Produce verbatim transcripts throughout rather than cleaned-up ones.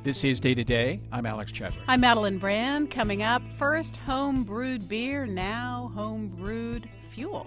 This is Day to Day. I'm Alex Chadwick. I'm Madeline Brand. Coming up, first home-brewed beer, now home-brewed fuel.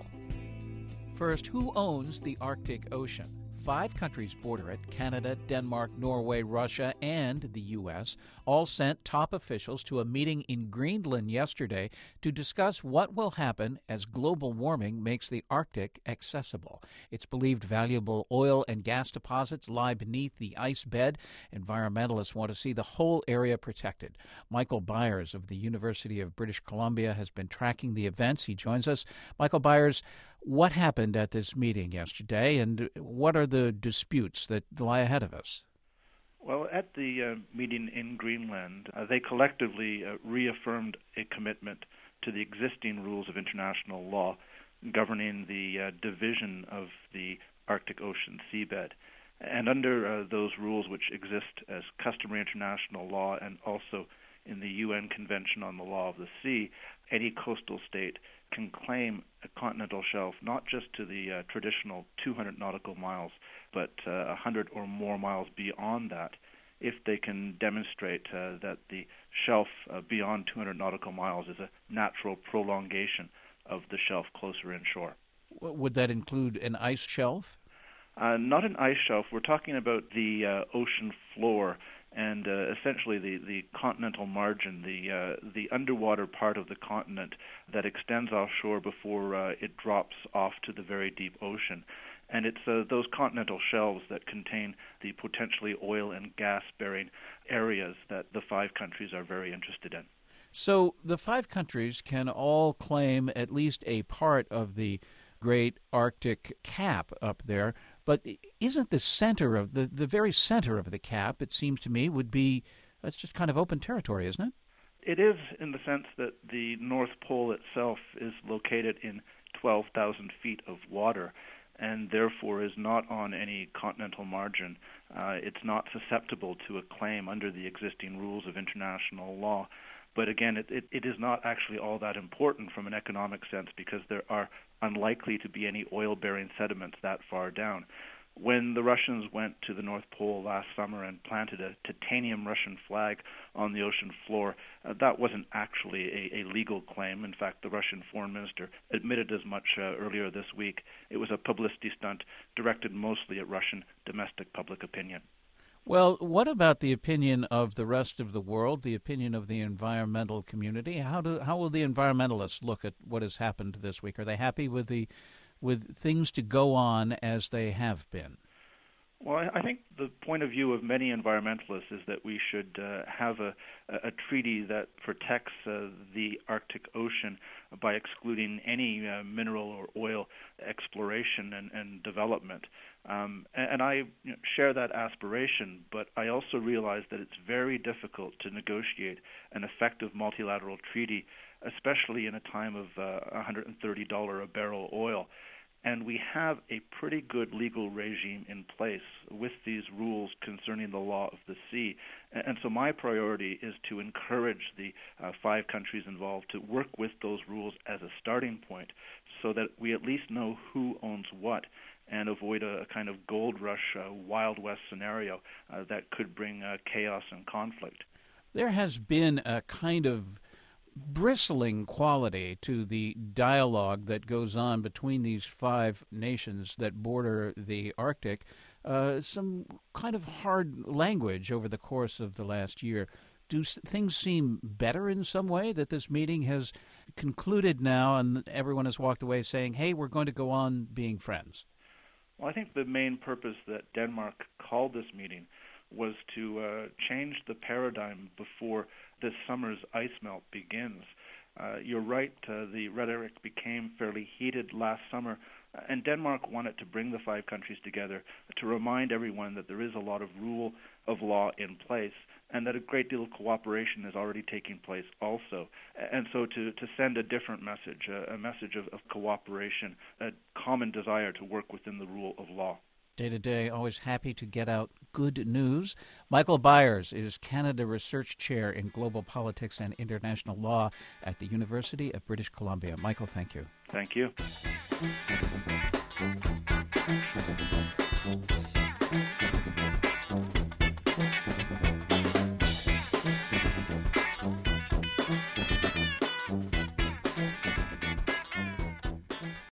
First, who owns the Arctic Ocean? Five countries border it: Canada, Denmark, Norway, Russia, and the U S all sent top officials to a meeting in Greenland yesterday to discuss what will happen as global warming makes the Arctic accessible. It's believed valuable oil and gas deposits lie beneath the ice bed. Environmentalists want to see the whole area protected. Michael Byers of the University of British Columbia has been tracking the events. He joins us. Michael Byers, what happened at this meeting yesterday, and what are the disputes that lie ahead of us? Well, at the uh, meeting in Greenland, uh, they collectively uh, reaffirmed a commitment to the existing rules of international law governing the uh, division of the Arctic Ocean seabed. And under uh, those rules, which exist as customary international law and also in the U N Convention on the Law of the Sea, any coastal state can claim a continental shelf not just to the uh, traditional two hundred nautical miles, but uh, one hundred or more miles beyond that, if they can demonstrate uh, that the shelf uh, beyond two hundred nautical miles is a natural prolongation of the shelf closer inshore. Would that include an ice shelf? Uh, not an ice shelf. We're talking about the uh, ocean floor and uh, essentially the, the continental margin, the uh, the underwater part of the continent that extends offshore before uh, it drops off to the very deep ocean. And it's uh, those continental shelves that contain the potentially oil and gas-bearing areas that the five countries are very interested in. So the five countries can all claim at least a part of the great Arctic cap up there, but isn't the center of the, the very center of the cap, it seems to me, would be, that's just kind of open territory, isn't it? It is, in the sense that the North Pole itself is located in twelve thousand feet of water and therefore is not on any continental margin. Uh, it's not susceptible to a claim under the existing rules of international law. But again, it, it, it is not actually all that important from an economic sense because there are unlikely to be any oil-bearing sediments that far down. When the Russians went to the North Pole last summer and planted a titanium Russian flag on the ocean floor, uh, that wasn't actually a, a legal claim. In fact, the Russian foreign minister admitted as much uh, earlier this week. It was a publicity stunt directed mostly at Russian domestic public opinion. Well, what about the opinion of the rest of the world, the opinion of the environmental community? How do how will the environmentalists look at what has happened this week? Are they happy with the with things to go on as they have been? Well, I think the point of view of many environmentalists is that we should uh, have a, a treaty that protects uh, the Arctic Ocean by excluding any uh, mineral or oil exploration and, and development. Um, and, and I you know, share that aspiration, but I also realize that it's very difficult to negotiate an effective multilateral treaty, especially in a time of uh, one hundred thirty dollars a barrel oil. And we have a pretty good legal regime in place with these rules concerning the law of the sea. And so my priority is to encourage the uh, five countries involved to work with those rules as a starting point so that we at least know who owns what and avoid a, a kind of gold rush, uh, Wild West scenario uh, that could bring uh, chaos and conflict. There has been a kind of bristling quality to the dialogue that goes on between these five nations that border the Arctic, uh, some kind of hard language over the course of the last year. Do things seem better in some way, that this meeting has concluded now and everyone has walked away saying, hey, we're going to go on being friends? Well, I think the main purpose that Denmark called this meeting was to uh, change the paradigm before this summer's ice melt begins. Uh, you're right, uh, the rhetoric became fairly heated last summer, uh, and Denmark wanted to bring the five countries together to remind everyone that there is a lot of rule of law in place and that a great deal of cooperation is already taking place also. And so to, to send a different message, uh, a message of, of cooperation, a common desire to work within the rule of law. Day to day, always happy to get out good news. Michael Byers is Canada Research Chair in Global Politics and International Law at the University of British Columbia. Michael, thank you. Thank you.